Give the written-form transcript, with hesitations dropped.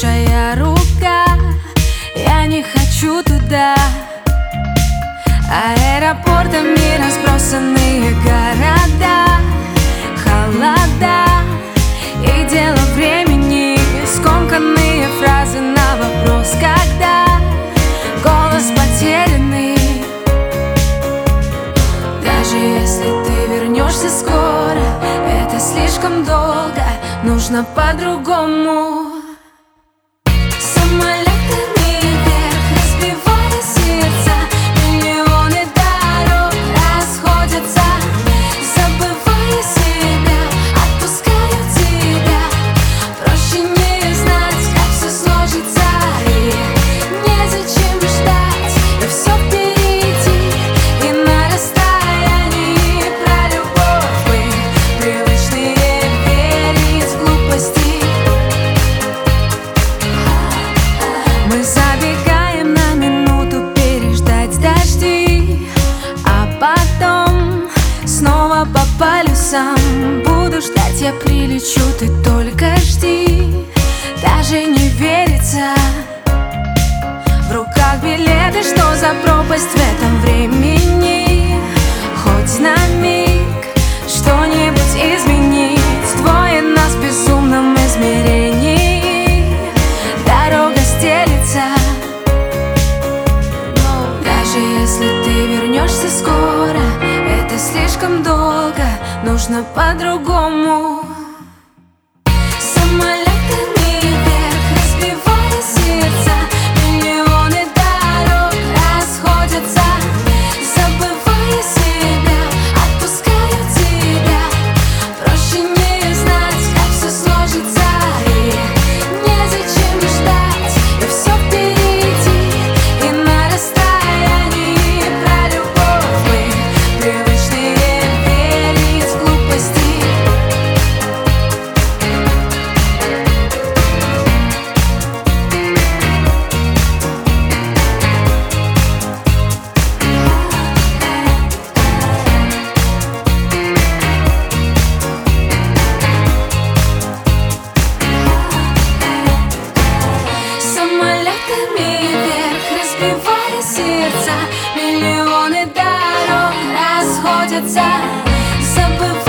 чужая рука. Я не хочу туда. Аэропортами разбросанные города, холода и дело времени, скомканные фразы на вопрос «когда?», голос потерянный. Даже если ты вернешься скоро, это слишком долго, нужно по-другому. Самолетами вверх, разбивая сердца, миллионы дорог расходятся, забывая себя, отпускаю тебя. Проще не знать, как все сложится, и незачем ждать, и все впереди, и на расстоянии про любовь мы привычные верить в глупости. Мы забегаем на минуту переждать дожди, а потом снова по полюсам буду ждать, я прилечу, ты только жди. Даже не верится, в руках билеты, что за пропасть в этом времени. Хоть на миг что-нибудь изменить, двое нас в безумном измерении. Дорога стелится. Даже если ты вернешься скоро, это слишком долго, нужно по-другому. Самолетами вверх, разбивая сердца, миллионы дорог расходятся, забывая себя, отпускаю тебя. Проще не знать, как все сложится, и незачем ждать, и все впереди, и на расстоянии про любовь мы привычные верить в глупости. Самолетами вверх, разбивая сердца, миллионы дорог расходятся, забывая